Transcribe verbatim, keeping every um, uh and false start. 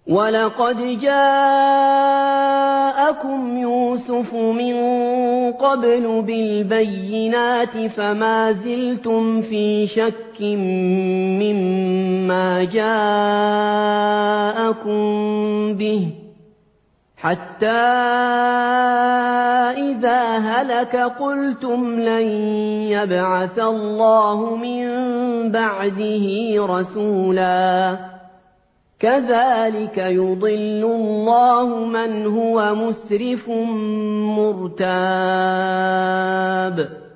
وَلَقَدْ جَاءَكُمْ يُوسُفُ مِن قَبْلُ بِالْبَيِّنَاتِ فَمَا زِلْتُمْ فِي شَكٍّ مِّمَّا جَاءَكُم بِهِ حَتَّىٰ إِذَا هَلَكَ قُلْتُمْ لَن يَبْعَثَ اللَّهُ مِن بَعْدِهِ رَسُولًا كَذَٰلِكَ يُضِلُّ اللَّهُ مَنْ هُوَ مُسْرِفٌ مُّرْتَابٌ